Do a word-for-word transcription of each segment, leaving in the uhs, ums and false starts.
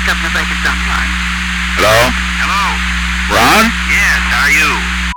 Governor Baker's on the line. Hello? Hello? Ron? Yes, how are you?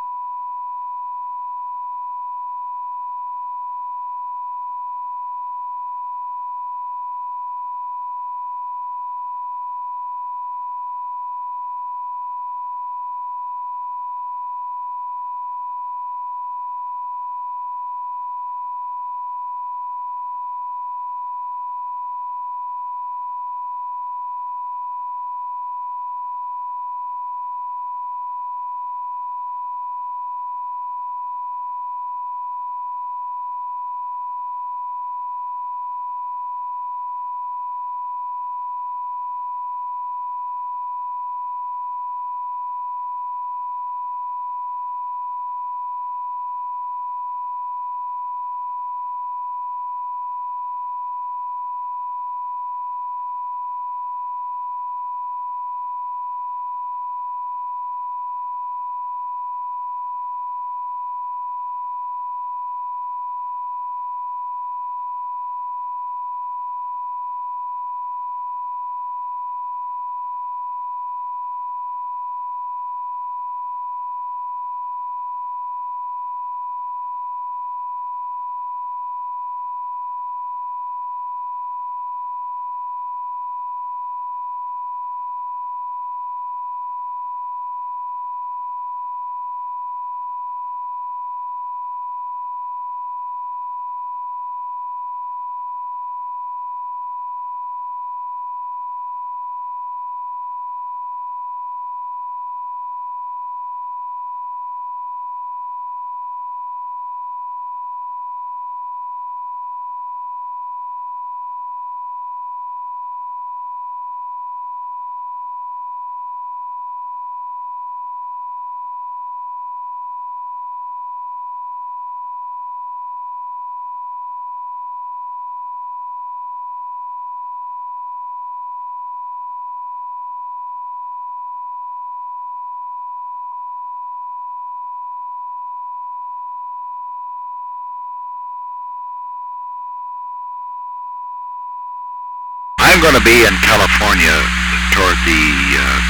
I'm going to be in California toward the uh,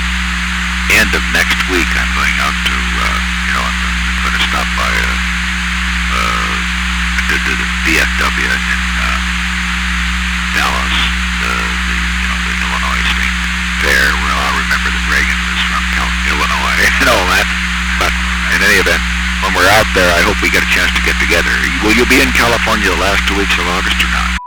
end of next week. I'm going out to, uh, you know, I'm going to stop by uh, uh, to, to the V F W in uh, Dallas, uh, the, you know, the Illinois State Fair. Well, I'll remember that Reagan was from Cal- Illinois and all that. But in any event, when we're out there, I hope we get a chance to get together. Will you be in California the last two weeks of August or not?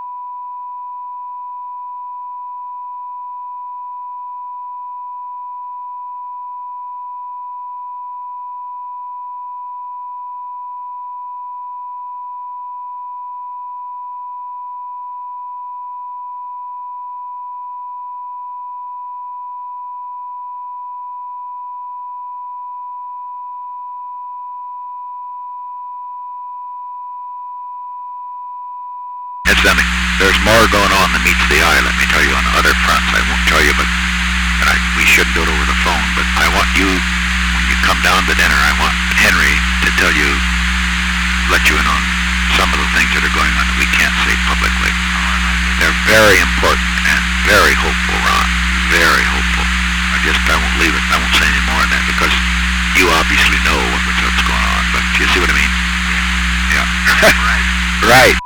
Incidentally, there's more going on than meets the eye, let me tell you, on other fronts. I won't tell you, but, but I, we should do it over the phone. But I want you, when you come down to dinner, I want Henry to tell you, let you in on some of the things that are going on that we can't say publicly. They're very important and very hopeful, Ron. Very hopeful. I just, I won't leave it. I won't say any more on that because you obviously know what, what's going on. But you see what I mean? Yeah. Yeah. Right. Right.